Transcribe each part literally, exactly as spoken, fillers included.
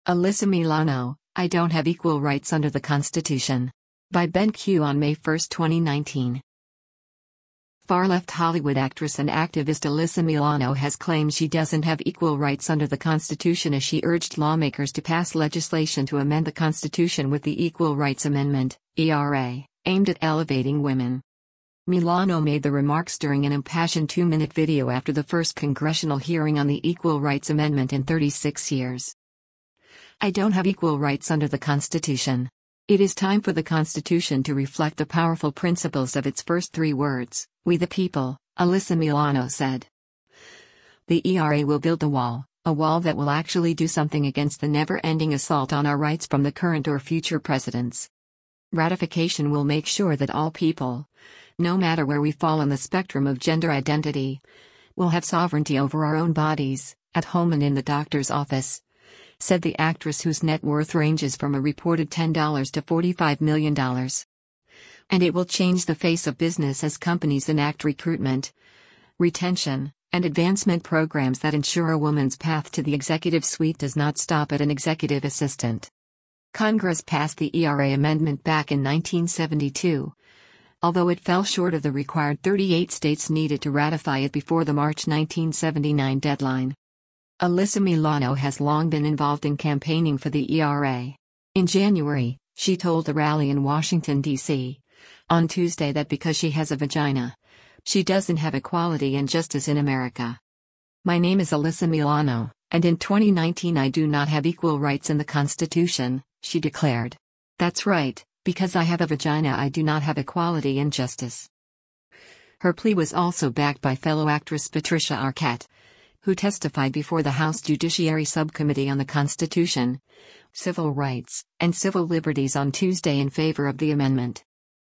Alyssa Milano, I Don't Have Equal Rights Under the Constitution. By Ben Q on May first, twenty nineteen. Far-left Hollywood actress and activist Alyssa Milano has claimed she doesn't have equal rights under the Constitution as she urged lawmakers to pass legislation to amend the Constitution with the Equal Rights Amendment, E R A, aimed at elevating women. Milano made the remarks during an impassioned two-minute video after the first congressional hearing on the Equal Rights Amendment in thirty-six years. I don't have equal rights under the Constitution. It is time for the Constitution to reflect the powerful principles of its first three words, we the people, Alyssa Milano said. The E R A will build a wall, a wall that will actually do something against the never-ending assault on our rights from the current or future presidents. Ratification will make sure that all people, no matter where we fall on the spectrum of gender identity, will have sovereignty over our own bodies, at home and in the doctor's office, said the actress whose net worth ranges from a reported ten dollars to forty-five million dollars. And it will change the face of business as companies enact recruitment, retention, and advancement programs that ensure a woman's path to the executive suite does not stop at an executive assistant. Congress passed the E R A amendment back in nineteen seventy-two, although it fell short of the required thirty-eight states needed to ratify it before the March nineteen seventy-nine deadline. Alyssa Milano has long been involved in campaigning for the E R A. In January, she told a rally in Washington, D C on Tuesday that because she has a vagina, she doesn't have equality and justice in America. My name is Alyssa Milano, and in twenty nineteen I do not have equal rights in the Constitution, she declared. That's right, because I have a vagina I do not have equality and justice. Her plea was also backed by fellow actress Patricia Arquette, who testified before the House Judiciary Subcommittee on the Constitution, Civil Rights, and Civil Liberties on Tuesday in favor of the amendment.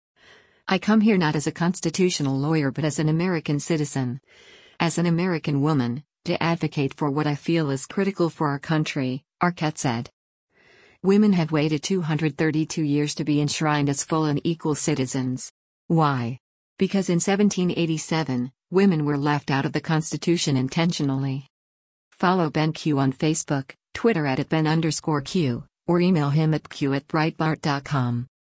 I come here not as a constitutional lawyer but as an American citizen, as an American woman, to advocate for what I feel is critical for our country, Arquette said. Women have waited two hundred thirty-two years to be enshrined as full and equal citizens. Why? Because in seventeen eighty-seven, women were left out of the Constitution intentionally. Follow Ben Q on Facebook, Twitter at, at Ben underscore Q, or email him at q at breitbart dot com.